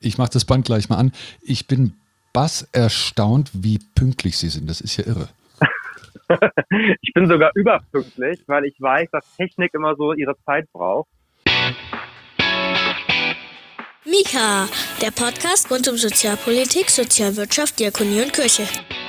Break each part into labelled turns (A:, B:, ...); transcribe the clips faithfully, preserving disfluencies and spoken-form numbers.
A: Ich mache das Band gleich mal an. Ich bin bass erstaunt, wie pünktlich Sie sind. Das ist ja irre.
B: Ich bin sogar überpünktlich, weil ich weiß, dass Technik immer so ihre Zeit braucht.
C: Mika, der Podcast rund um Sozialpolitik, Sozialwirtschaft, Diakonie und Kirche.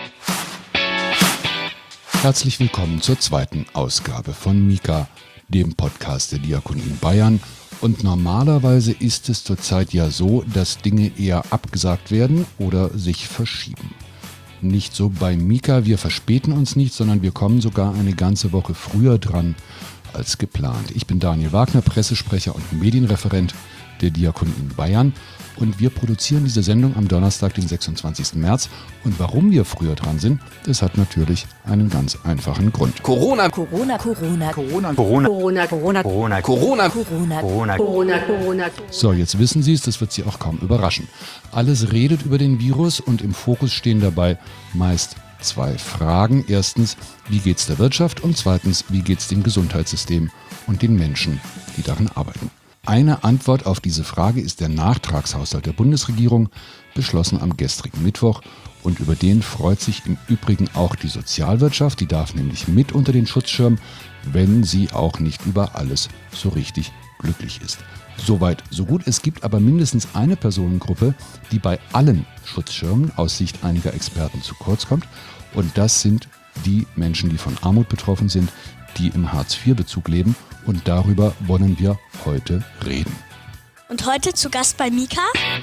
A: Herzlich willkommen zur zweiten Ausgabe von Mika, dem Podcast der Diakonie in Bayern. Und normalerweise ist es zurzeit ja so, dass Dinge eher abgesagt werden oder sich verschieben. Nicht so bei Mika, wir verspäten uns nicht, sondern wir kommen sogar eine ganze Woche früher dran als geplant. Ich bin Daniel Wagner, Pressesprecher und Medienreferent der Diakonie in Bayern und wir produzieren diese Sendung am Donnerstag, den sechsundzwanzigsten März. Und warum wir früher dran sind, das hat natürlich einen ganz einfachen Grund.
D: Corona, Corona, Corona, Corona, Corona, Corona, Corona, Corona, Corona, Corona, Corona, Corona, Corona.
A: So, jetzt wissen Sie es, das wird Sie auch kaum überraschen. Alles redet über den Virus und im Fokus stehen dabei meist zwei Fragen. Erstens, wie geht's der Wirtschaft? Und zweitens, wie geht's dem Gesundheitssystem und den Menschen, die darin arbeiten? Eine Antwort auf diese Frage ist der Nachtragshaushalt der Bundesregierung, beschlossen am gestrigen Mittwoch. Und über den freut sich im Übrigen auch die Sozialwirtschaft. Die darf nämlich mit unter den Schutzschirm, wenn sie auch nicht über alles so richtig glücklich ist. Soweit, so gut. Es gibt aber mindestens eine Personengruppe, die bei allen Schutzschirmen aus Sicht einiger Experten zu kurz kommt. Und das sind die Menschen, die von Armut betroffen sind, die im Hartz vier Bezug leben. Und darüber wollen wir heute reden.
C: Und heute zu Gast bei Mika?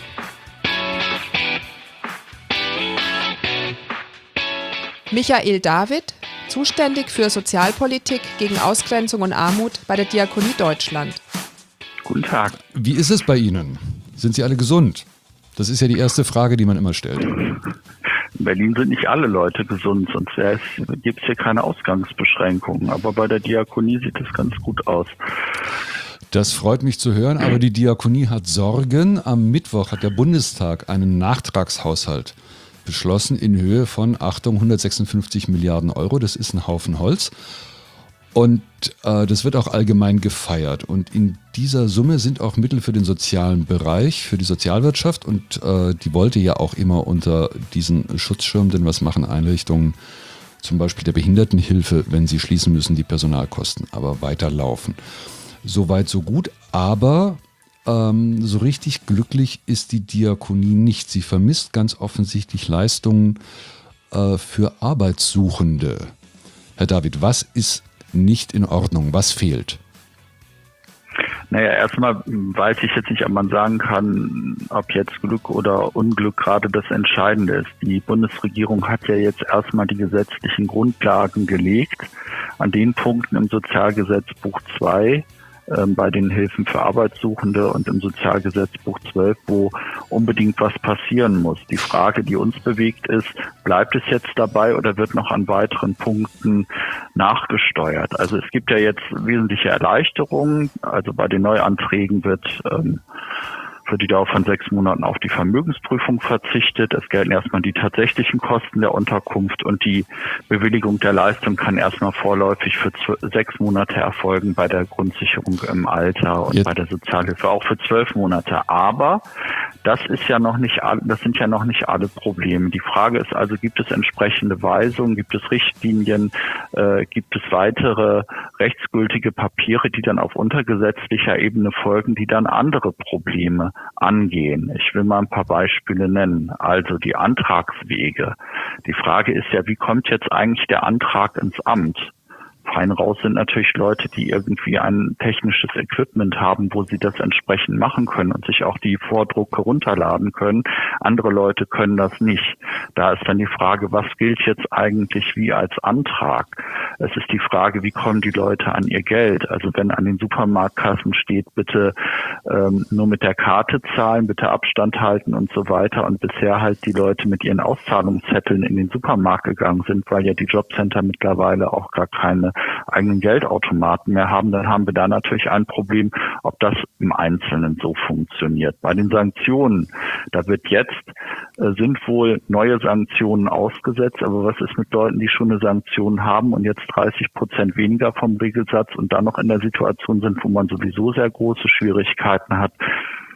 E: Michael David, zuständig für Sozialpolitik gegen Ausgrenzung und Armut bei der Diakonie Deutschland.
B: Guten Tag.
A: Wie ist es bei Ihnen? Sind Sie alle gesund? Das ist ja die erste Frage, die man immer stellt.
F: In Berlin sind nicht alle Leute gesund, sonst gibt es hier keine Ausgangsbeschränkungen. Aber bei der Diakonie sieht es ganz gut aus.
A: Das freut mich zu hören, aber die Diakonie hat Sorgen. Am Mittwoch hat der Bundestag einen Nachtragshaushalt beschlossen in Höhe von, Achtung, hundertsechsundfünfzig Milliarden Euro. Das ist ein Haufen Holz. Und äh, das wird auch allgemein gefeiert. Und in dieser Summe sind auch Mittel für den sozialen Bereich, für die Sozialwirtschaft. Und äh, die wollte ja auch immer unter diesen Schutzschirm, denn was machen Einrichtungen, zum Beispiel der Behindertenhilfe, wenn sie schließen müssen, die Personalkosten aber weiterlaufen. Soweit, so gut. Aber ähm, so richtig glücklich ist die Diakonie nicht. Sie vermisst ganz offensichtlich Leistungen äh, für Arbeitssuchende. Herr David, was ist nicht in Ordnung? Was fehlt?
F: Naja, erstmal weiß ich jetzt nicht, ob man sagen kann, ob jetzt Glück oder Unglück gerade das Entscheidende ist. Die Bundesregierung hat ja jetzt erstmal die gesetzlichen Grundlagen gelegt. An den Punkten im Sozialgesetzbuch zwei, ähm, bei den Hilfen für Arbeitssuchende und im Sozialgesetzbuch zwölf, wo unbedingt was passieren muss. Die Frage, die uns bewegt, ist, bleibt es jetzt dabei oder wird noch an weiteren Punkten nachgesteuert? Also es gibt ja jetzt wesentliche Erleichterungen. Also bei den Neuanträgen wird ähm, für die Dauer von sechs Monaten auf die Vermögensprüfung verzichtet. Es gelten erstmal die tatsächlichen Kosten der Unterkunft und die Bewilligung der Leistung kann erstmal vorläufig für zw- sechs Monate erfolgen bei der Grundsicherung im Alter und
A: Jetzt.
F: bei der Sozialhilfe auch für zwölf Monate. Aber das ist ja noch nicht, all- das sind ja noch nicht alle Probleme. Die Frage ist also, gibt es entsprechende Weisungen, gibt es Richtlinien, äh, gibt es weitere rechtsgültige Papiere, die dann auf untergesetzlicher Ebene folgen, die dann andere Probleme angehen. Ich will mal ein paar Beispiele nennen. Also die Antragswege. Die Frage ist ja, wie kommt jetzt eigentlich der Antrag ins Amt? Fein raus sind natürlich Leute, die irgendwie ein technisches Equipment haben, wo sie das entsprechend machen können und sich auch die Vordrucke runterladen können. Andere Leute können das nicht. Da ist dann die Frage, was gilt jetzt eigentlich wie als Antrag? Es ist die Frage, wie kommen die Leute an ihr Geld? Also wenn an den Supermarktkassen steht, bitte ähm, nur mit der Karte zahlen, bitte Abstand halten und so weiter und bisher halt die Leute mit ihren Auszahlungszetteln in den Supermarkt gegangen sind, weil ja die Jobcenter mittlerweile auch gar keine eigenen Geldautomaten mehr haben, dann haben wir da natürlich ein Problem, ob das im Einzelnen so funktioniert. Bei den Sanktionen, da wird jetzt, äh, sind wohl neue Sanktionen ausgesetzt, aber was ist mit Leuten, die schon eine Sanktion haben und jetzt dreißig Prozent weniger vom Regelsatz und dann noch in der Situation sind, wo man sowieso sehr große Schwierigkeiten hat,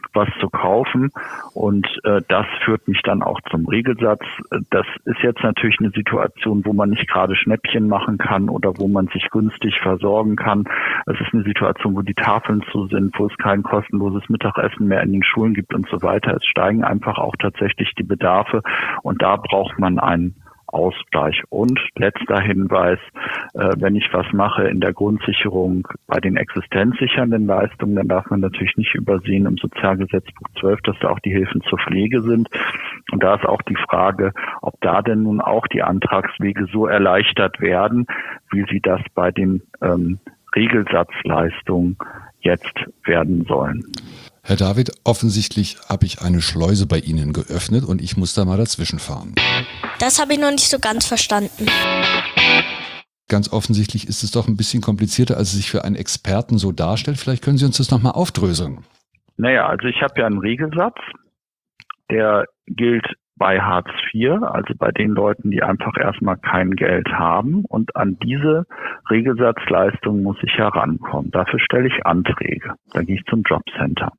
F: was zu kaufen. Und äh, das führt mich dann auch zum Regelsatz. Das ist jetzt natürlich eine Situation, wo man nicht gerade Schnäppchen machen kann oder wo man sich günstig versorgen kann. Es ist eine Situation, wo die Tafeln zu sind, wo es kein kostenloses Mittagessen mehr in den Schulen gibt und so weiter. Es steigen einfach auch tatsächlich die Bedarfe und da braucht man einen Ausgleich. Und letzter Hinweis, äh, wenn ich was mache in der Grundsicherung bei den existenzsichernden Leistungen, dann darf man natürlich nicht übersehen im Sozialgesetzbuch zwölf, dass da auch die Hilfen zur Pflege sind. Und da ist auch die Frage, ob da denn nun auch die Antragswege so erleichtert werden, wie sie das bei den ähm, Regelsatzleistungen jetzt werden sollen.
A: Herr David, offensichtlich habe ich eine Schleuse bei Ihnen geöffnet und ich muss da mal dazwischen fahren.
C: Das habe ich noch nicht so ganz verstanden.
A: Ganz offensichtlich ist es doch ein bisschen komplizierter, als es sich für einen Experten so darstellt. Vielleicht können Sie uns das nochmal aufdröseln.
F: Naja, also ich habe ja einen Regelsatz, der gilt bei Hartz vier, also bei den Leuten, die einfach erstmal kein Geld haben. Und an diese Regelsatzleistung muss ich herankommen. Dafür stelle ich Anträge. Da gehe ich zum Jobcenter.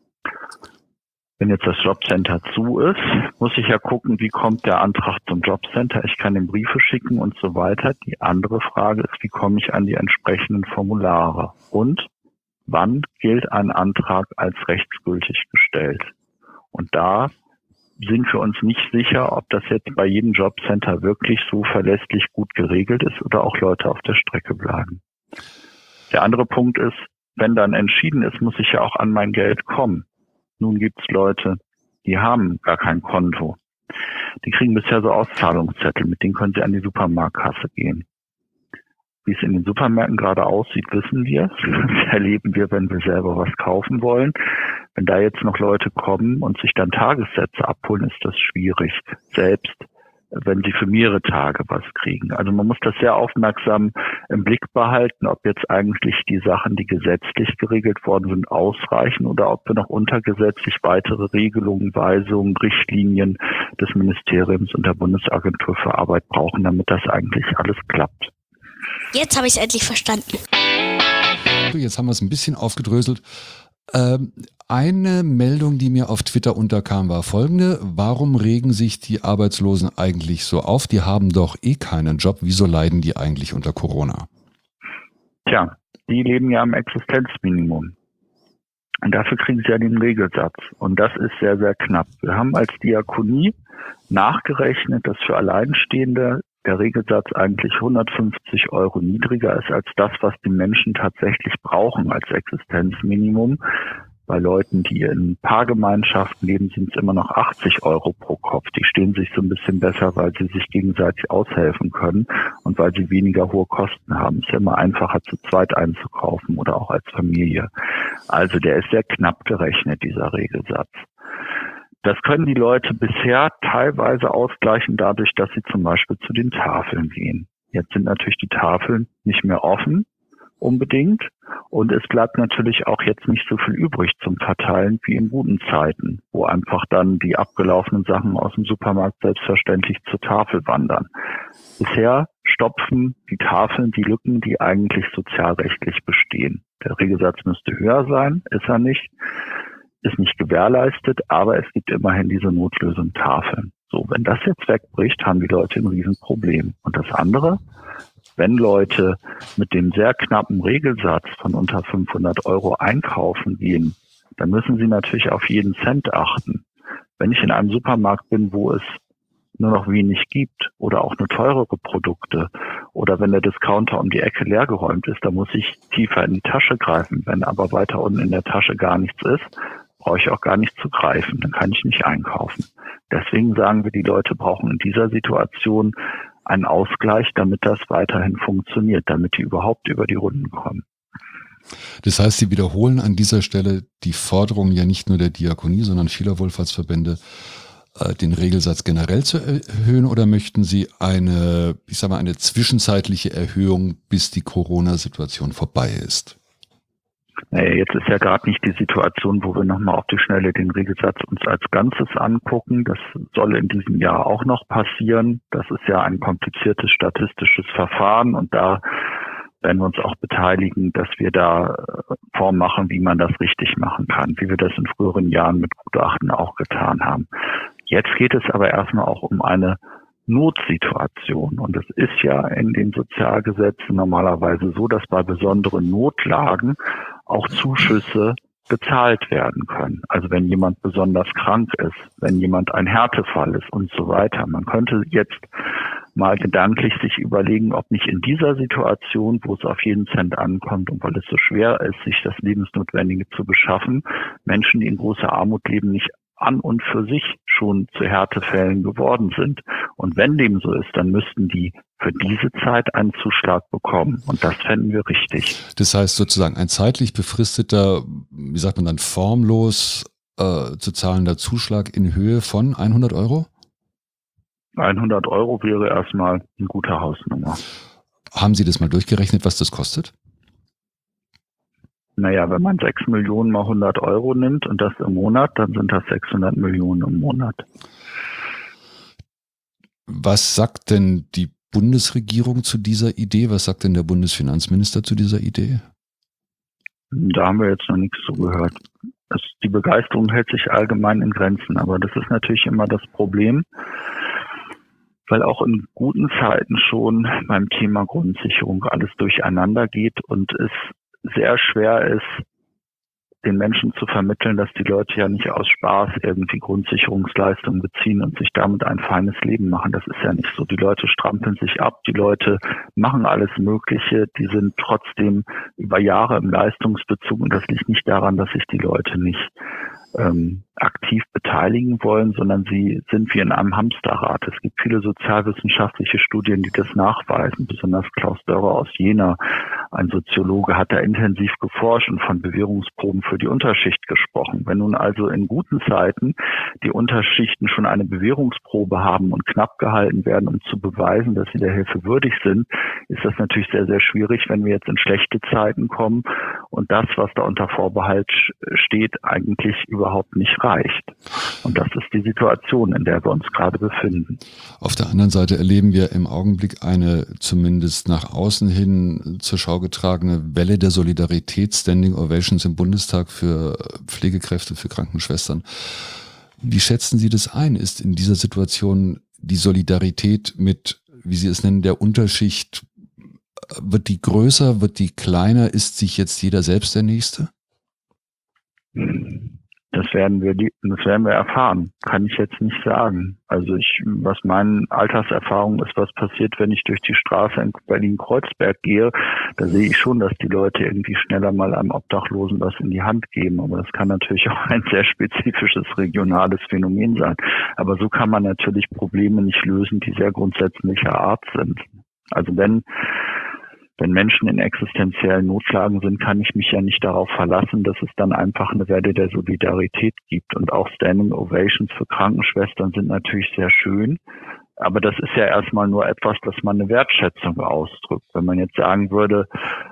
F: Wenn jetzt das Jobcenter zu ist, muss ich ja gucken, wie kommt der Antrag zum Jobcenter. Ich kann ihm Briefe schicken und so weiter. Die andere Frage ist, wie komme ich an die entsprechenden Formulare? Und wann gilt ein Antrag als rechtsgültig gestellt? Und da sind wir uns nicht sicher, ob das jetzt bei jedem Jobcenter wirklich so verlässlich gut geregelt ist oder auch Leute auf der Strecke bleiben. Der andere Punkt ist, wenn dann entschieden ist, muss ich ja auch an mein Geld kommen. Nun gibt es Leute, die haben gar kein Konto. Die kriegen bisher so Auszahlungszettel, mit denen können sie an die Supermarktkasse gehen. Wie es in den Supermärkten gerade aussieht, wissen wir. Das erleben wir, wenn wir selber was kaufen wollen. Wenn da jetzt noch Leute kommen und sich dann Tagessätze abholen, ist das schwierig. Selbst wenn sie für mehrere Tage was kriegen. Also man muss das sehr aufmerksam im Blick behalten, ob jetzt eigentlich die Sachen, die gesetzlich geregelt worden sind, ausreichen oder ob wir noch untergesetzlich weitere Regelungen, Weisungen, Richtlinien des Ministeriums und der Bundesagentur für Arbeit brauchen, damit das eigentlich alles klappt.
C: Jetzt habe ich es endlich verstanden.
A: Jetzt haben wir es ein bisschen aufgedröselt. Ähm, eine Meldung, die mir auf Twitter unterkam, war folgende. Warum regen sich die Arbeitslosen eigentlich so auf? Die haben doch eh keinen Job. Wieso leiden die eigentlich unter Corona?
F: Tja, die leben ja am Existenzminimum. Und dafür kriegen sie ja den Regelsatz. Und das ist sehr, sehr knapp. Wir haben als Diakonie nachgerechnet, dass für Alleinstehende der Regelsatz eigentlich hundertfünfzig Euro niedriger ist als das, was die Menschen tatsächlich brauchen als Existenzminimum. Bei Leuten, die in Paargemeinschaften leben, sind es immer noch achtzig Euro pro Kopf. Die stehen sich so ein bisschen besser, weil sie sich gegenseitig aushelfen können und weil sie weniger hohe Kosten haben. Es ist ja immer einfacher, zu zweit einzukaufen oder auch als Familie. Also der ist sehr knapp gerechnet, dieser Regelsatz. Das können die Leute bisher teilweise ausgleichen dadurch, dass sie zum Beispiel zu den Tafeln gehen. Jetzt sind natürlich die Tafeln nicht mehr offen, unbedingt. Und es bleibt natürlich auch jetzt nicht so viel übrig zum Verteilen wie in guten Zeiten, wo einfach dann die abgelaufenen Sachen aus dem Supermarkt selbstverständlich zur Tafel wandern. Bisher stopfen die Tafeln die Lücken, die eigentlich sozialrechtlich bestehen. Der Regelsatz müsste höher sein, ist er nicht. Ist nicht gewährleistet, aber es gibt immerhin diese Notlösung Tafeln. So, wenn das jetzt wegbricht, haben die Leute ein Riesenproblem. Und das andere, wenn Leute mit dem sehr knappen Regelsatz von unter fünfhundert Euro einkaufen gehen, dann müssen sie natürlich auf jeden Cent achten. Wenn ich in einem Supermarkt bin, wo es nur noch wenig gibt oder auch nur teurere Produkte oder wenn der Discounter um die Ecke leergeräumt ist, dann muss ich tiefer in die Tasche greifen. Wenn aber weiter unten in der Tasche gar nichts ist, brauche ich auch gar nicht zu greifen, dann kann ich nicht einkaufen. Deswegen sagen wir, die Leute brauchen in dieser Situation einen Ausgleich, damit das weiterhin funktioniert, damit die überhaupt über die Runden kommen.
A: Das heißt, Sie wiederholen an dieser Stelle die Forderung ja nicht nur der Diakonie, sondern vieler Wohlfahrtsverbände, den Regelsatz generell zu erhöhen, oder möchten Sie eine, ich sag mal, eine zwischenzeitliche Erhöhung, bis die Corona-Situation vorbei ist?
F: Naja, jetzt ist ja gerade nicht die Situation, wo wir nochmal auf die Schnelle den Regelsatz uns als Ganzes angucken. Das soll in diesem Jahr auch noch passieren. Das ist ja ein kompliziertes statistisches Verfahren und da werden wir uns auch beteiligen, dass wir da vormachen, wie man das richtig machen kann, wie wir das in früheren Jahren mit Gutachten auch getan haben. Jetzt geht es aber erstmal auch um eine Notsituation. Und es ist ja in den Sozialgesetzen normalerweise so, dass bei besonderen Notlagen auch Zuschüsse gezahlt werden können. Also wenn jemand besonders krank ist, wenn jemand ein Härtefall ist und so weiter. Man könnte jetzt mal gedanklich sich überlegen, ob nicht in dieser Situation, wo es auf jeden Cent ankommt und weil es so schwer ist, sich das Lebensnotwendige zu beschaffen, Menschen, die in großer Armut leben, nicht an und für sich schon zu Härtefällen geworden sind. Und wenn dem so ist, dann müssten die für diese Zeit einen Zuschlag bekommen. Und das fänden wir richtig.
A: Das heißt sozusagen ein zeitlich befristeter, wie sagt man dann, formlos äh, zu zahlender Zuschlag in Höhe von hundert Euro?
F: hundert Euro wäre erstmal eine gute Hausnummer.
A: Haben Sie das mal durchgerechnet, was das kostet?
F: Naja, wenn man sechs Millionen mal hundert Euro nimmt und das im Monat, dann sind das sechshundert Millionen im Monat.
A: Was sagt denn die Bundesregierung zu dieser Idee? Was sagt denn der Bundesfinanzminister zu dieser Idee?
F: Da haben wir jetzt noch nichts zugehört. Es, die Begeisterung hält sich allgemein in Grenzen, aber das ist natürlich immer das Problem, weil auch in guten Zeiten schon beim Thema Grundsicherung alles durcheinander geht und es sehr schwer ist, den Menschen zu vermitteln, dass die Leute ja nicht aus Spaß irgendwie Grundsicherungsleistungen beziehen und sich damit ein feines Leben machen. Das ist ja nicht so. Die Leute strampeln sich ab, die Leute machen alles Mögliche, die sind trotzdem über Jahre im Leistungsbezug und das liegt nicht daran, dass sich die Leute nicht ähm, aktiv beteiligen wollen, sondern sie sind wie in einem Hamsterrad. Es gibt viele sozialwissenschaftliche Studien, die das nachweisen, besonders Klaus Dörrer aus Jena, ein Soziologe, hat da intensiv geforscht und von Bewährungsproben für die Unterschicht gesprochen. Wenn nun also in guten Zeiten die Unterschichten schon eine Bewährungsprobe haben und knapp gehalten werden, um zu beweisen, dass sie der Hilfe würdig sind, ist das natürlich sehr, sehr schwierig, wenn wir jetzt in schlechte Zeiten kommen und das, was da unter Vorbehalt steht, eigentlich überhaupt nicht reicht. Und das ist die Situation, in der wir uns gerade befinden.
A: Auf der anderen Seite erleben wir im Augenblick eine zumindest nach außen hin zur Schau getragene Welle der Solidarität, Standing Ovations im Bundestag für Pflegekräfte, für Krankenschwestern. Wie schätzen Sie das ein? Ist in dieser Situation die Solidarität mit, wie Sie es nennen, der Unterschicht, wird die größer, wird die kleiner? Ist sich jetzt jeder selbst der Nächste?
F: Das werden wir, das werden wir erfahren. Kann ich jetzt nicht sagen. Also ich, was meine Alltagserfahrung ist, was passiert, wenn ich durch die Straße in Berlin-Kreuzberg gehe, da sehe ich schon, dass die Leute irgendwie schneller mal einem Obdachlosen was in die Hand geben. Aber das kann natürlich auch ein sehr spezifisches regionales Phänomen sein. Aber so kann man natürlich Probleme nicht lösen, die sehr grundsätzlicher Art sind. Also wenn Wenn Menschen in existenziellen Notlagen sind, kann ich mich ja nicht darauf verlassen, dass es dann einfach eine Welle der Solidarität gibt. Und auch Standing Ovations für Krankenschwestern sind natürlich sehr schön. Aber das ist ja erstmal nur etwas, dass man eine Wertschätzung ausdrückt. Wenn man jetzt sagen würde,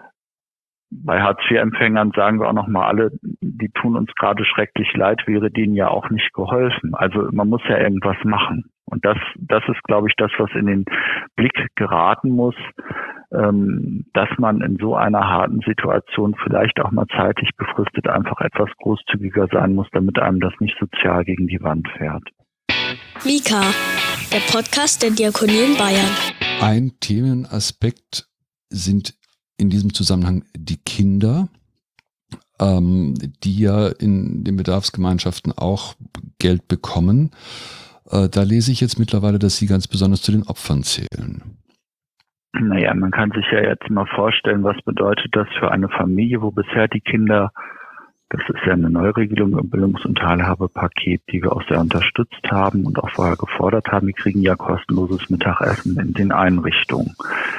F: bei Hartz vier Empfängern sagen wir auch nochmal alle, die tun uns gerade schrecklich leid, wäre denen ja auch nicht geholfen. Also man muss ja irgendwas machen. Und das, das ist, glaube ich, das, was in den Blick geraten muss, ähm, dass man in so einer harten Situation vielleicht auch mal zeitlich befristet einfach etwas großzügiger sein muss, damit einem das nicht sozial gegen die Wand fährt.
C: Mika, der Podcast der Diakonie in Bayern.
A: Ein Themenaspekt sind in diesem Zusammenhang die Kinder, ähm, die ja in den Bedarfsgemeinschaften auch Geld bekommen. Äh, da lese ich jetzt mittlerweile, dass Sie ganz besonders zu den Opfern zählen.
F: Naja, man kann sich ja jetzt mal vorstellen, was bedeutet das für eine Familie, wo bisher die Kinder, das ist ja eine Neuregelung im Bildungs- und Teilhabepaket, die wir auch sehr unterstützt haben und auch vorher gefordert haben, die kriegen ja kostenloses Mittagessen in den Einrichtungen.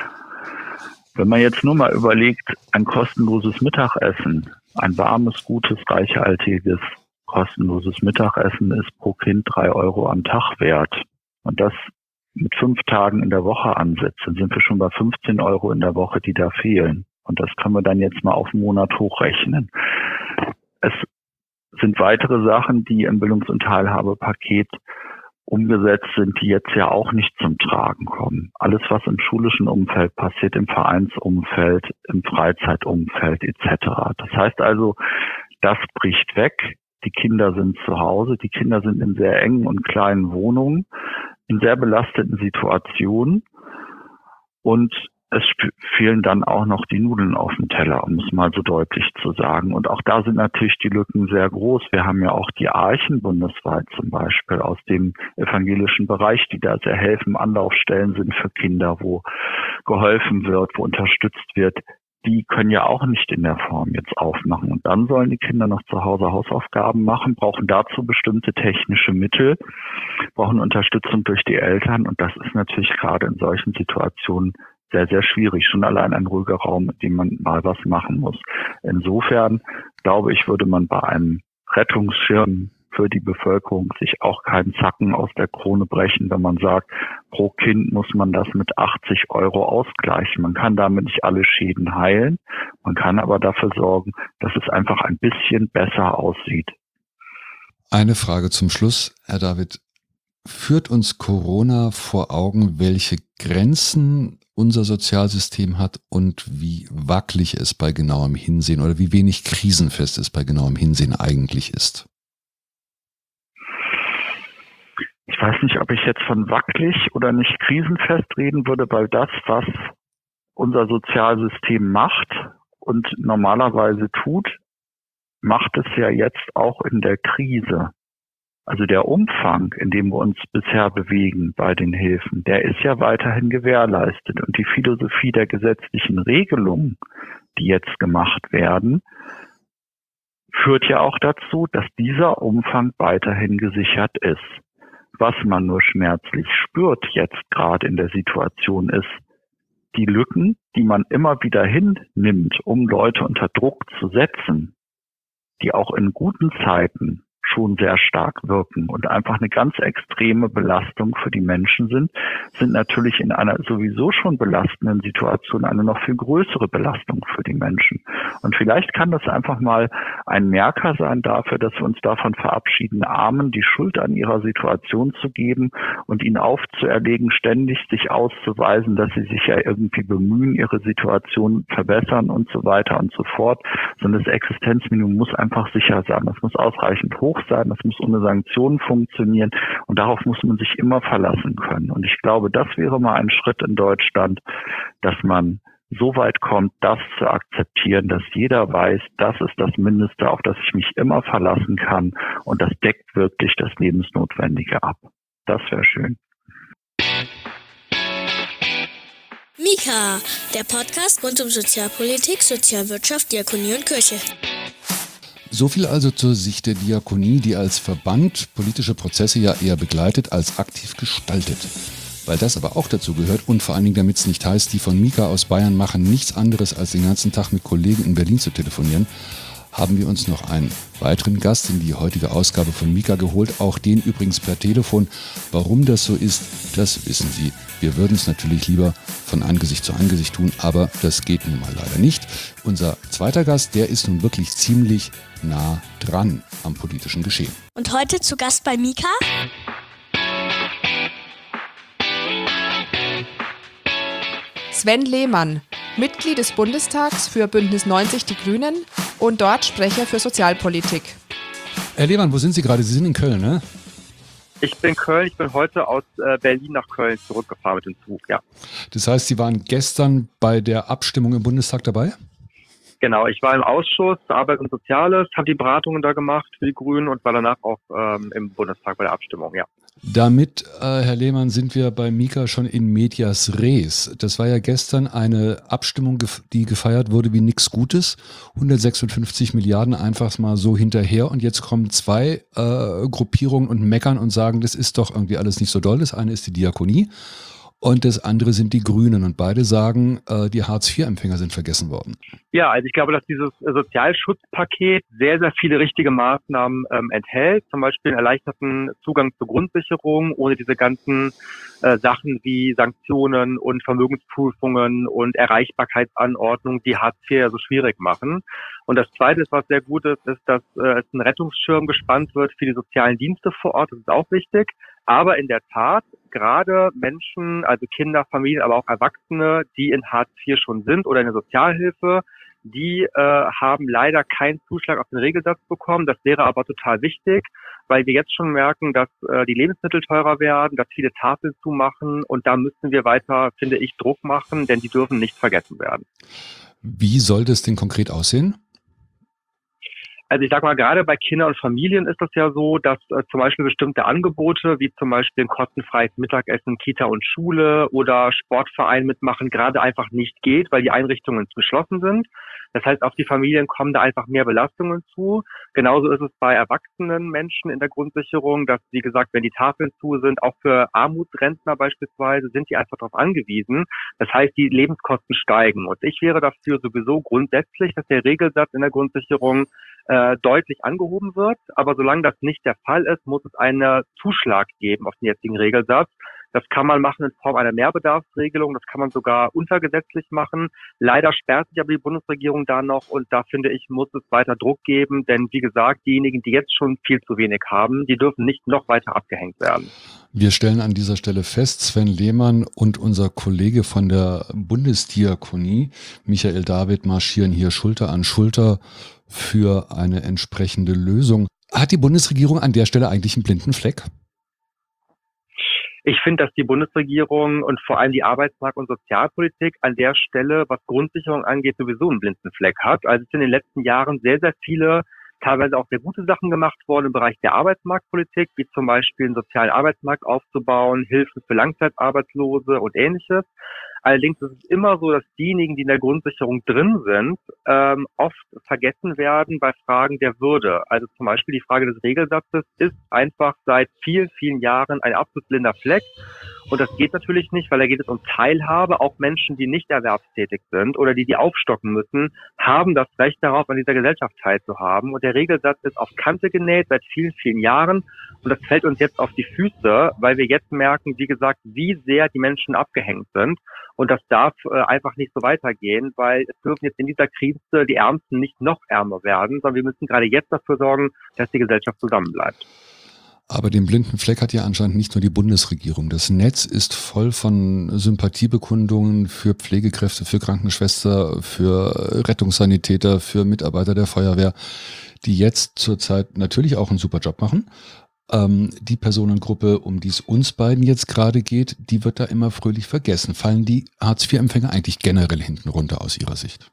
F: Wenn man jetzt nur mal überlegt, ein kostenloses Mittagessen, ein warmes, gutes, reichhaltiges, kostenloses Mittagessen ist pro Kind drei Euro am Tag wert. Und das mit fünf Tagen in der Woche ansetzt, dann sind wir schon bei fünfzehn Euro in der Woche, die da fehlen. Und das können wir dann jetzt mal auf einen Monat hochrechnen. Es sind weitere Sachen, die im Bildungs- und Teilhabepaket umgesetzt sind, die jetzt ja auch nicht zum Tragen kommen. Alles, was im schulischen Umfeld passiert, im Vereinsumfeld, im Freizeitumfeld et cetera. Das heißt also, das bricht weg. Die Kinder sind zu Hause, die Kinder sind in sehr engen und kleinen Wohnungen, in sehr belasteten Situationen und es fehlen dann auch noch die Nudeln auf dem Teller, um es mal so deutlich zu sagen. Und auch da sind natürlich die Lücken sehr groß. Wir haben ja auch die Archen bundesweit zum Beispiel aus dem evangelischen Bereich, die da sehr helfen, Anlaufstellen sind für Kinder, wo geholfen wird, wo unterstützt wird. Die können ja auch nicht in der Form jetzt aufmachen. Und dann sollen die Kinder noch zu Hause Hausaufgaben machen, brauchen dazu bestimmte technische Mittel, brauchen Unterstützung durch die Eltern. Und das ist natürlich gerade in solchen Situationen sehr, sehr schwierig. Schon allein ein ruhiger Raum, mit dem man mal was machen muss. Insofern, glaube ich, würde man bei einem Rettungsschirm für die Bevölkerung sich auch keinen Zacken aus der Krone brechen, wenn man sagt, pro Kind muss man das mit achtzig Euro ausgleichen. Man kann damit nicht alle Schäden heilen. Man kann aber dafür sorgen, dass es einfach ein bisschen besser aussieht.
A: Eine Frage zum Schluss, Herr David. Führt uns Corona vor Augen, welche Grenzen unser Sozialsystem hat und wie wackelig es bei genauem Hinsehen oder wie wenig krisenfest es bei genauem Hinsehen eigentlich ist?
F: Ich weiß nicht, ob ich jetzt von wackelig oder nicht krisenfest reden würde, weil das, was unser Sozialsystem macht und normalerweise tut, macht es ja jetzt auch in der Krise. Also der Umfang, in dem wir uns bisher bewegen bei den Hilfen, der ist ja weiterhin gewährleistet. Und die Philosophie der gesetzlichen Regelungen, die jetzt gemacht werden, führt ja auch dazu, dass dieser Umfang weiterhin gesichert ist. Was man nur schmerzlich spürt jetzt gerade in der Situation ist, die Lücken, die man immer wieder hinnimmt, um Leute unter Druck zu setzen, die auch in guten Zeiten schon sehr stark wirken und einfach eine ganz extreme Belastung für die Menschen sind, sind natürlich in einer sowieso schon belastenden Situation eine noch viel größere Belastung für die Menschen. Und vielleicht kann das einfach mal ein Merker sein dafür, dass wir uns davon verabschieden, Armen die Schuld an ihrer Situation zu geben und ihnen aufzuerlegen, ständig sich auszuweisen, dass sie sich ja irgendwie bemühen, ihre Situation verbessern und so weiter und so fort. Sondern das Existenzminimum muss einfach sicher sein. Das muss ausreichend hoch sein, das muss ohne Sanktionen funktionieren und darauf muss man sich immer verlassen können. Und ich glaube, das wäre mal ein Schritt in Deutschland, dass man so weit kommt, das zu akzeptieren, dass jeder weiß, das ist das Mindeste, auf das ich mich immer verlassen kann und das deckt wirklich das Lebensnotwendige ab. Das wäre schön.
C: Mika, der Podcast rund um Sozialpolitik, Sozialwirtschaft, Diakonie und Kirche.
A: So viel also zur Sicht der Diakonie, die als Verband politische Prozesse ja eher begleitet als aktiv gestaltet. Weil das aber auch dazu gehört und vor allen Dingen, damit es nicht heißt, die von Mika aus Bayern machen nichts anderes, als den ganzen Tag mit Kollegen in Berlin zu telefonieren, haben wir uns noch einen weiteren Gast in die heutige Ausgabe von Mika geholt, auch den übrigens per Telefon. Warum das so ist, das wissen Sie. Wir würden es natürlich lieber von Angesicht zu Angesicht tun, aber das geht nun mal leider nicht. Unser zweiter Gast, der ist nun wirklich ziemlich nah dran am politischen Geschehen.
C: Und heute zu Gast bei Mika?
E: Sven Lehmann, Mitglied des Bundestags für Bündnis neunzig Die Grünen und dort Sprecher für Sozialpolitik.
A: Herr Lehmann, wo sind Sie gerade? Sie sind in Köln, ne?
B: Ich bin in Köln, ich bin heute aus äh, Berlin nach Köln zurückgefahren mit dem Zug, ja.
A: Das heißt, Sie waren gestern bei der Abstimmung im Bundestag dabei?
B: Genau, ich war im Ausschuss Arbeit und Soziales, habe die Beratungen da gemacht für die Grünen und war danach auch ähm, im Bundestag bei der Abstimmung, ja.
A: Damit, äh, Herr Lehmann, sind wir bei Mika schon in medias res. Das war ja gestern eine Abstimmung, die gefeiert wurde wie nichts Gutes. hundertsechsundfünfzig Milliarden einfach mal so hinterher und jetzt kommen zwei äh, Gruppierungen und meckern und sagen, das ist doch irgendwie alles nicht so doll. Das eine ist die Diakonie und das andere sind die Grünen und beide sagen, äh, die Hartz vier Empfänger sind vergessen worden.
B: Ja, also ich glaube, dass dieses Sozialschutzpaket sehr, sehr viele richtige Maßnahmen ähm, enthält. Zum Beispiel einen erleichterten Zugang zur Grundsicherung, ohne diese ganzen äh, Sachen wie Sanktionen und Vermögensprüfungen und Erreichbarkeitsanordnungen, die Hartz vier ja so schwierig machen. Und das Zweite, was sehr gut ist, ist, dass äh, es ein Rettungsschirm gespannt wird für die sozialen Dienste vor Ort. Das ist auch wichtig. Aber in der Tat, gerade Menschen, also Kinder, Familien, aber auch Erwachsene, die in Hartz vier schon sind oder in der Sozialhilfe, die äh, haben leider keinen Zuschlag auf den Regelsatz bekommen. Das wäre aber total wichtig, weil wir jetzt schon merken, dass äh, die Lebensmittel teurer werden, dass viele Tafeln zumachen und da müssen wir weiter, finde ich, Druck machen, denn die dürfen nicht vergessen werden.
A: Wie soll das denn konkret aussehen?
B: Also ich sag mal, gerade bei Kindern und Familien ist das ja so, dass äh, zum Beispiel bestimmte Angebote, wie zum Beispiel ein kostenfreies Mittagessen, Kita und Schule oder Sportverein mitmachen, gerade einfach nicht geht, weil die Einrichtungen geschlossen sind. Das heißt, auf die Familien kommen da einfach mehr Belastungen zu. Genauso ist es bei erwachsenen Menschen in der Grundsicherung, dass, wie gesagt, wenn die Tafeln zu sind, auch für Armutsrentner beispielsweise, sind die einfach darauf angewiesen. Das heißt, die Lebenskosten steigen. Und ich wäre dafür sowieso grundsätzlich, dass der Regelsatz in der Grundsicherung äh, deutlich angehoben wird. Aber solange das nicht der Fall ist, muss es einen Zuschlag geben auf den jetzigen Regelsatz. Das kann man machen in Form einer Mehrbedarfsregelung, das kann man sogar untergesetzlich machen. Leider sperrt sich aber die Bundesregierung da noch und da finde ich, muss es weiter Druck geben, denn wie gesagt, diejenigen, die jetzt schon viel zu wenig haben, die dürfen nicht noch weiter abgehängt werden.
A: Wir stellen an dieser Stelle fest, Sven Lehmann und unser Kollege von der Bundesdiakonie, Michael David, marschieren hier Schulter an Schulter für eine entsprechende Lösung. Hat die Bundesregierung an der Stelle eigentlich einen blinden Fleck?
B: Ich finde, dass die Bundesregierung und vor allem die Arbeitsmarkt- und Sozialpolitik an der Stelle, was Grundsicherung angeht, sowieso einen blinden Fleck hat. Also es sind in den letzten Jahren sehr, sehr viele, teilweise auch sehr gute Sachen gemacht worden im Bereich der Arbeitsmarktpolitik, wie zum Beispiel einen sozialen Arbeitsmarkt aufzubauen, Hilfen für Langzeitarbeitslose und Ähnliches. Allerdings ist es immer so, dass diejenigen, die in der Grundsicherung drin sind, ähm, oft vergessen werden bei Fragen der Würde. Also zum Beispiel die Frage des Regelsatzes ist einfach seit vielen, vielen Jahren ein absolut blinder Fleck. Und das geht natürlich nicht, weil da geht es um Teilhabe. Auch Menschen, die nicht erwerbstätig sind oder die die aufstocken müssen, haben das Recht darauf, an dieser Gesellschaft teilzuhaben. Und der Regelsatz ist auf Kante genäht seit vielen, vielen Jahren. Und das fällt uns jetzt auf die Füße, weil wir jetzt merken, wie gesagt, wie sehr die Menschen abgehängt sind. Und das darf äh, einfach nicht so weitergehen, weil es dürfen jetzt in dieser Krise die Ärmsten nicht noch ärmer werden, sondern wir müssen gerade jetzt dafür sorgen, dass die Gesellschaft zusammenbleibt.
A: Aber den blinden Fleck hat ja anscheinend nicht nur die Bundesregierung. Das Netz ist voll von Sympathiebekundungen für Pflegekräfte, für Krankenschwester, für Rettungssanitäter, für Mitarbeiter der Feuerwehr, die jetzt zurzeit natürlich auch einen super Job machen. Ähm, die Personengruppe, um die es uns beiden jetzt gerade geht, die wird da immer fröhlich vergessen. Fallen die Hartz vier Empfänger eigentlich generell hinten runter aus Ihrer Sicht?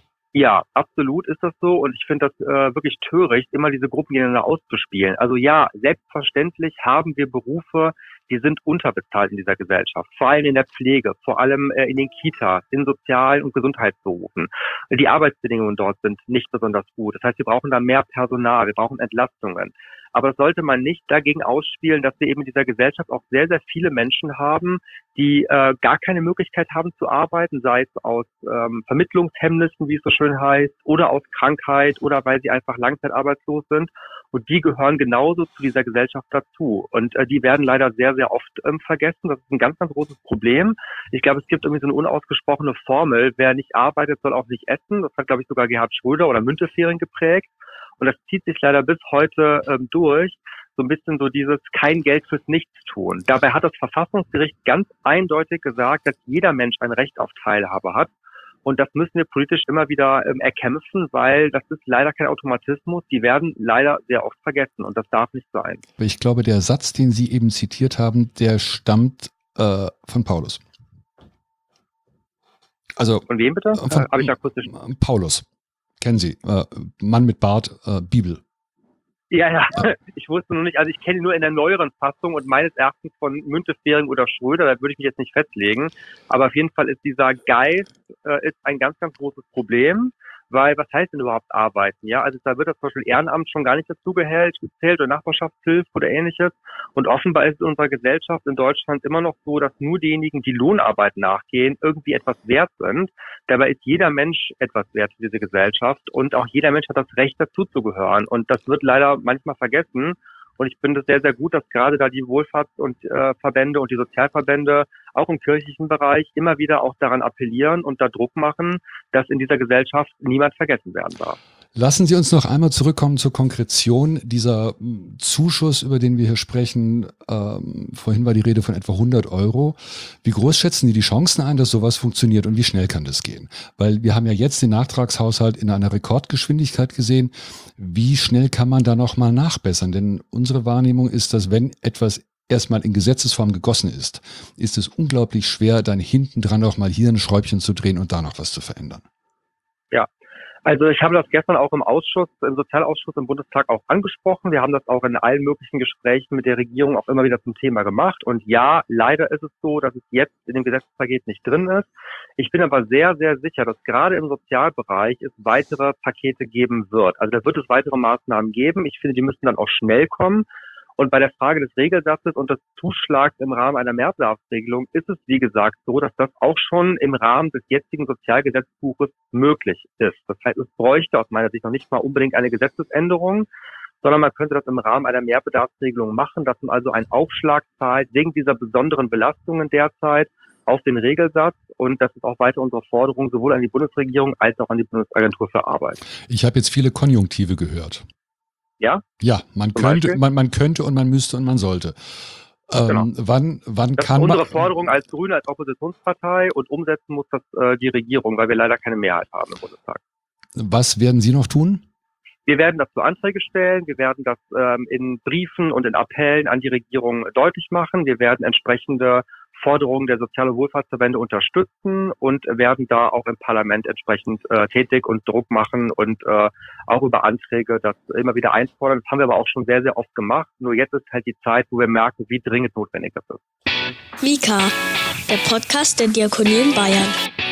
B: Ja, absolut ist das so und ich finde das äh, wirklich töricht, immer diese Gruppen gegeneinander auszuspielen. Also ja, selbstverständlich haben wir Berufe, die sind unterbezahlt in dieser Gesellschaft, vor allem in der Pflege, vor allem äh, in den Kitas, in Sozial- und Gesundheitsberufen. Die Arbeitsbedingungen dort sind nicht besonders gut. Das heißt, wir brauchen da mehr Personal, wir brauchen Entlastungen. Aber das sollte man nicht dagegen ausspielen, dass wir eben in dieser Gesellschaft auch sehr, sehr viele Menschen haben, die äh, gar keine Möglichkeit haben zu arbeiten, sei es aus ähm, Vermittlungshemmnissen, wie es so schön heißt, oder aus Krankheit oder weil sie einfach langzeitarbeitslos sind. Und die gehören genauso zu dieser Gesellschaft dazu. Und äh, die werden leider sehr, sehr oft ähm, vergessen. Das ist ein ganz, ganz großes Problem. Ich glaube, es gibt irgendwie so eine unausgesprochene Formel, wer nicht arbeitet, soll auch nicht essen. Das hat, glaube ich, sogar Gerhard Schröder oder Müntefering geprägt. Und das zieht sich leider bis heute ähm, durch, so ein bisschen so dieses kein Geld fürs Nichtstun. Dabei hat das Verfassungsgericht ganz eindeutig gesagt, dass jeder Mensch ein Recht auf Teilhabe hat. Und das müssen wir politisch immer wieder ähm, erkämpfen, weil das ist leider kein Automatismus. Die werden leider sehr oft vergessen und das darf nicht sein.
A: Ich glaube, der Satz, den Sie eben zitiert haben, der stammt äh, von Paulus. Also
B: von wem bitte?
A: Von,
B: äh, Habe ich akustisch?
A: Paulus. Kennen Sie, äh, Mann mit Bart, äh, Bibel.
B: Ja, ja, ja, ich wusste nur nicht, also ich kenne ihn nur in der neueren Fassung und meines Erachtens von Müntefering oder Schröder, da würde ich mich jetzt nicht festlegen, aber auf jeden Fall ist dieser Geist äh, ist ein ganz, ganz großes Problem, weil was heißt denn überhaupt arbeiten, ja, also da wird das zum Beispiel Ehrenamt schon gar nicht dazu gezählt oder Nachbarschaftshilfe oder ähnliches und offenbar ist in unserer Gesellschaft in Deutschland immer noch so, dass nur diejenigen, die Lohnarbeit nachgehen, irgendwie etwas wert sind. Dabei ist jeder Mensch etwas wert für diese Gesellschaft und auch jeder Mensch hat das Recht dazu zu gehören und das wird leider manchmal vergessen. Und ich finde es sehr, sehr gut, dass gerade da die Wohlfahrts- und äh, Verbände und die Sozialverbände auch im kirchlichen Bereich immer wieder auch daran appellieren und da Druck machen, dass in dieser Gesellschaft niemand vergessen werden darf.
A: Lassen Sie uns noch einmal zurückkommen zur Konkretion dieser Zuschuss, über den wir hier sprechen. Ähm, vorhin war die Rede von etwa hundert Euro. Wie groß schätzen Sie die Chancen ein, dass sowas funktioniert und wie schnell kann das gehen? Weil wir haben ja jetzt den Nachtragshaushalt in einer Rekordgeschwindigkeit gesehen. Wie schnell kann man da nochmal nachbessern? Denn unsere Wahrnehmung ist, dass wenn etwas erstmal in Gesetzesform gegossen ist, ist es unglaublich schwer, dann hinten dran noch mal hier ein Schräubchen zu drehen und da noch was zu verändern.
B: Ja. Also ich habe das gestern auch im Ausschuss, im Sozialausschuss im Bundestag auch angesprochen. Wir haben das auch in allen möglichen Gesprächen mit der Regierung auch immer wieder zum Thema gemacht. Und ja, leider ist es so, dass es jetzt in dem Gesetzespaket nicht drin ist. Ich bin aber sehr, sehr sicher, dass gerade im Sozialbereich es weitere Pakete geben wird. Also da wird es weitere Maßnahmen geben. Ich finde, die müssen dann auch schnell kommen. Und bei der Frage des Regelsatzes und des Zuschlags im Rahmen einer Mehrbedarfsregelung ist es, wie gesagt, so, dass das auch schon im Rahmen des jetzigen Sozialgesetzbuches möglich ist. Das heißt, es bräuchte aus meiner Sicht noch nicht mal unbedingt eine Gesetzesänderung, sondern man könnte das im Rahmen einer Mehrbedarfsregelung machen, dass man also einen Aufschlag zahlt wegen dieser besonderen Belastungen derzeit auf den Regelsatz. Und das ist auch weiter unsere Forderung sowohl an die Bundesregierung als auch an die Bundesagentur für Arbeit.
A: Ich habe jetzt viele Konjunktive gehört.
B: Ja?
A: Ja, man könnte, man, man könnte und man müsste und man sollte. Ähm, genau. Wann, wann
B: das
A: kann
B: ist unsere
A: man,
B: Forderung als Grüne, als Oppositionspartei, und umsetzen muss das äh, die Regierung, weil wir leider keine Mehrheit haben im Bundestag.
A: Was werden Sie noch tun?
B: Wir werden dazu Anträge stellen, wir werden das ähm, in Briefen und in Appellen an die Regierung deutlich machen, wir werden entsprechende Forderungen der Sozial- und Wohlfahrtsverbände unterstützen und werden da auch im Parlament entsprechend äh, tätig und Druck machen und äh, auch über Anträge das immer wieder einfordern. Das haben wir aber auch schon sehr, sehr oft gemacht. Nur jetzt ist halt die Zeit, wo wir merken, wie dringend notwendig das ist.
C: Mika, der Podcast der Diakonie in Bayern.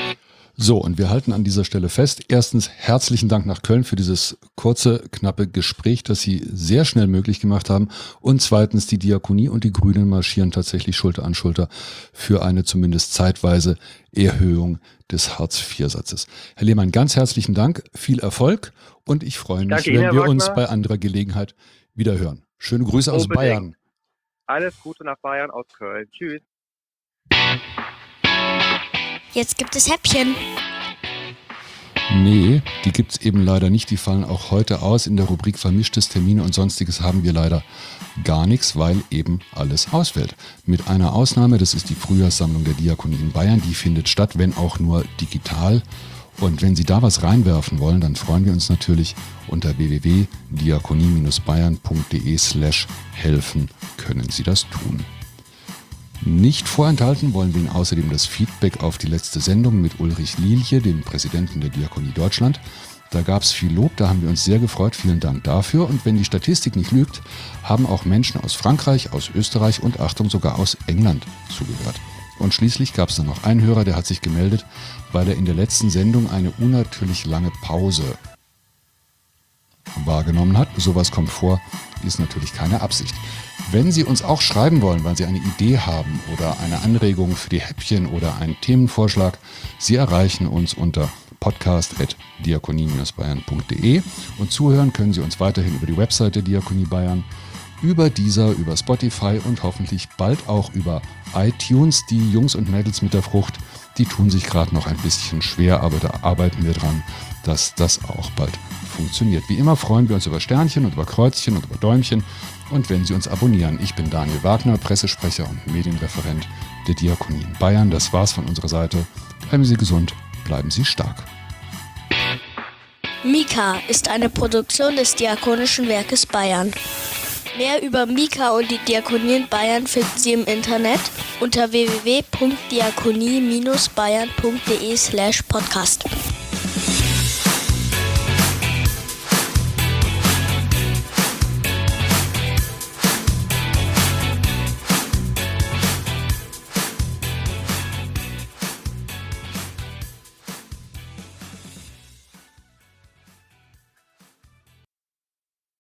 A: So, und wir halten an dieser Stelle fest. Erstens, herzlichen Dank nach Köln für dieses kurze, knappe Gespräch, das Sie sehr schnell möglich gemacht haben. Und zweitens, die Diakonie und die Grünen marschieren tatsächlich Schulter an Schulter für eine zumindest zeitweise Erhöhung des Hartz-vier-Satzes. Herr Lehmann, ganz herzlichen Dank, viel Erfolg und ich freue mich,
B: Danke,
A: wenn
B: Herr
A: wir
B: Wagner.
A: uns bei anderer Gelegenheit wieder hören. Schöne Grüße aus
B: Unbedingt.
A: Bayern.
B: Alles Gute nach Bayern aus Köln. Tschüss.
C: Jetzt gibt es Häppchen.
A: Nee, die gibt's eben leider nicht. Die fallen auch heute aus. In der Rubrik Vermischtes, Termine und Sonstiges haben wir leider gar nichts, weil eben alles ausfällt. Mit einer Ausnahme, das ist die Frühjahrssammlung der Diakonie in Bayern. Die findet statt, wenn auch nur digital. Und wenn Sie da was reinwerfen wollen, dann freuen wir uns natürlich. Unter w w w punkt diakonie bayern punkt de slash helfen können Sie das tun. Nicht vorenthalten wollen wir Ihnen außerdem das Feedback auf die letzte Sendung mit Ulrich Lielche, dem Präsidenten der Diakonie Deutschland. Da gab es viel Lob, da haben wir uns sehr gefreut. Vielen Dank dafür. Und wenn die Statistik nicht lügt, haben auch Menschen aus Frankreich, aus Österreich und Achtung sogar aus England zugehört. Und schließlich gab es dann noch einen Hörer, der hat sich gemeldet, weil er in der letzten Sendung eine unnatürlich lange Pause wahrgenommen hat. Sowas kommt vor, ist natürlich keine Absicht. Wenn Sie uns auch schreiben wollen, weil Sie eine Idee haben oder eine Anregung für die Häppchen oder einen Themenvorschlag, Sie erreichen uns unter podcast at diakonie bayern punkt de und zuhören können Sie uns weiterhin über die Webseite Diakonie Bayern, über Deezer, über Spotify und hoffentlich bald auch über iTunes. Die Jungs und Mädels mit der Frucht, die tun sich gerade noch ein bisschen schwer, aber da arbeiten wir dran, dass das auch bald funktioniert. Wie immer freuen wir uns über Sternchen und über Kreuzchen und über Däumchen. Und wenn Sie uns abonnieren, ich bin Daniel Wagner, Pressesprecher und Medienreferent der Diakonie in Bayern. Das war's von unserer Seite. Bleiben Sie gesund, bleiben Sie stark.
C: Mika ist eine Produktion des Diakonischen Werkes Bayern. Mehr über Mika und die Diakonie in Bayern finden Sie im Internet unter w w w punkt diakonie bayern punkt de slash podcast.